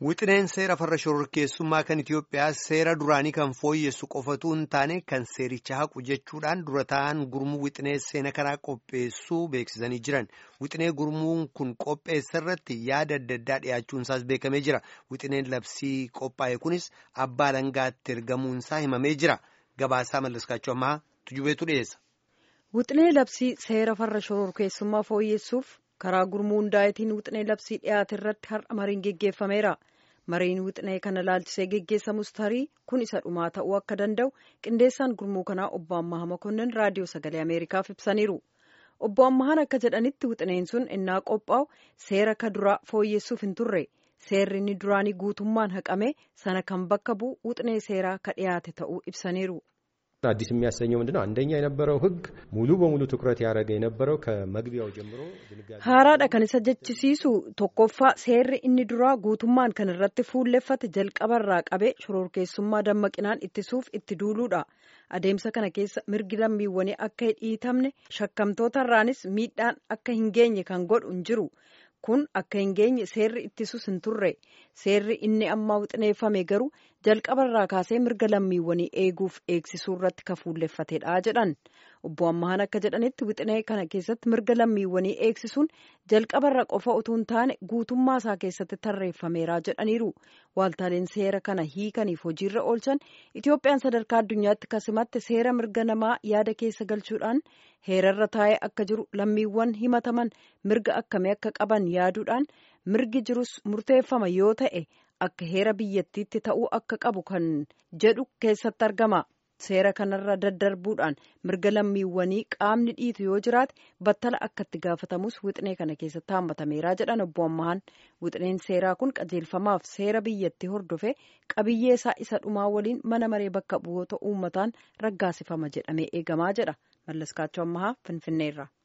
Wixineen seera farra shororkeessummaa kan Itoophiyaa seera duraanii kan fooyyessu qofatu hin taane kan seericha haqu jechuudhaan dura ta'an gurmuu wixinee seena karaa qopheessuu beeksisanii jiran. Wixinee gurmuun kun qopheessa irratti yaada adda addaa dhiyaachuunsaas beekamee jira. Wixineen labsii qophaa'e kunis abbaa alangaatti ergamuunsaa himamee jira. Gabaasaa Mallaskaachuu ammaa tujubeetu dhiyeessa. Wixinee labsii seera farra shororkeessummaa fooyyessuuf karaa gurmuu hundaa'itiin wixinee labsii dhiyaate irratti har'a mariin geggeeffameera. Mariin wixinee kana laalchisee geggeessamus tarii kun isa dhumaa ta'uu akka danda'u qindeessaan gurmuu kanaa obbo Ammahaa Makonnin raadiyoo sagalee Ameerikaaf ibsaniiru. Obbo Ammahaan akka jedhanitti wixineen sun innaa qophaa'u seera ka duraa fooyyessuuf hin turre. Seerri inni duraanii guutummaan haqame sana kan bakka bu'u wixinee seeraa ka dhiyaate ta'uu ibsaniiru. አዲስ የሚያሰኘው ምንድነው? አንደኛ የነበረው ህግ ሙሉ በሙሉ ትኩረት ያደረገ የነበረው ከመግቢያው ጀምሮ haaraadha kan isa jechisiisu tokkoffaa seerri inni duraa guutummaan kan irratti fuulleffate jalqabarraa qabee shororkeessummaa dammaqinaan ittisuuf itti duuluudha. Adeemsa kana keessa mirgi lammiiwwanii akka hin dhiitamne shakkamtootarraanis miidhaan akka hin geenye kan godhu hin jiru. Kun akka hin geenye seerri ittisuus hin turre. Seerri inni ammaa wixineeffame garuu jalqabarraa kaasee mirga lammiiwwanii eeguuf eegsisuu irratti ka fuulleffatedha jedhan. Obbo Ammahaan akka jedhanitti wixinee kana keessatti mirga lammiiwwanii eegsisuun jalqabarra qofa utuu hin taane guutummaa isaa keessatti tarreeffameera jedhaniiru. Waaltaaleen seera kana hiikaniif hojiirra oolchan Itoophiyaan sadarkaa addunyaatti kasimatte seera mirga namaa yaada keessa galchuudhaan heerarra taa'ee akka jiru lammiiwwan himataman mirga akkamii akka qaban yaaduudhaan mirgi jirus murteeffama yoo ta'e akka heera biyyattiitti ta'uu akka qabu kan jedhu keessatti argama. Seera kanarra daddarbuudhaan mirga lammiiwwanii qaamni dhiitu yoo jiraate battala akka itti gaafatamus wixinee kana keessatti hammatameera jedhan obbo Ammahaan. Wixineen seeraa kun qajeelfamaaf seera biyyattii hordofe qabiyyee isaa isa dhumaa waliin mana maree bakka bu'oota uummataan raggaasifama jedhamee eegamaa jedha. Mallaskaachuu Ammahaa Finfinneerra.